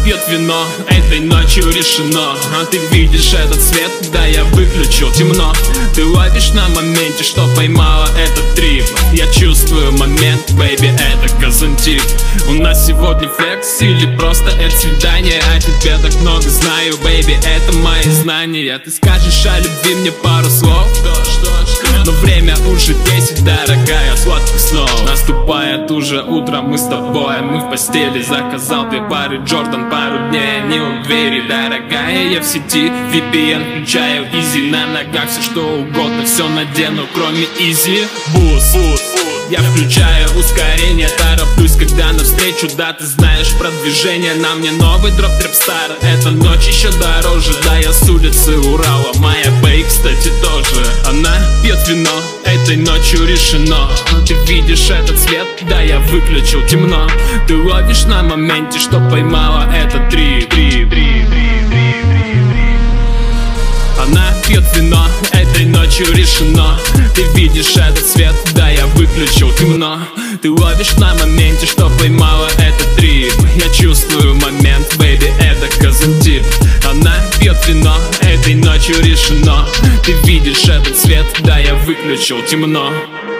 пьет вино, этой ночью решено. А ты видишь этот свет, да я выключил, темно. Ты ловишь на моменте, что поймала этот трип. Я чувствую момент, бэйби, это Казантип. У нас сегодня флекс или просто это свидание. О тебе так много знаю, бэйби, это мои знания. Ты скажешь о любви мне пару слов, но время уже 10, дорогая, сладких снов. Наступает уже утро, мы с тобой, мы в постели. Заказал 2 пары Джордан, пару дней не уверен, дорогая. Я в сети, VPN включаю, easy. На ногах все что угодно, все надену, кроме easy. Буст, я включаю ускорение, тороплюсь, когда навстречу, да, ты знаешь про движение. На мне новый дроп Трепстар, эта ночь еще дороже. Да, я с улицы Урала, моя бэй, кстати, тоже. Она пьет вино, этой ночью решено. Ты видишь этот свет, да, я выключил, темно. Ты ловишь на моменте, что поймала этот трип. Она пьет вино, этой ночью решено. Ты видишь этот свет, да, я выключил, темно. Ты ловишь на моменте, что поймала этот трип. Я чувствую момент, бэйби, это Казантип. Она пьет вино, этой ночью решено. Ты видишь этот свет, да, я выключил, темно.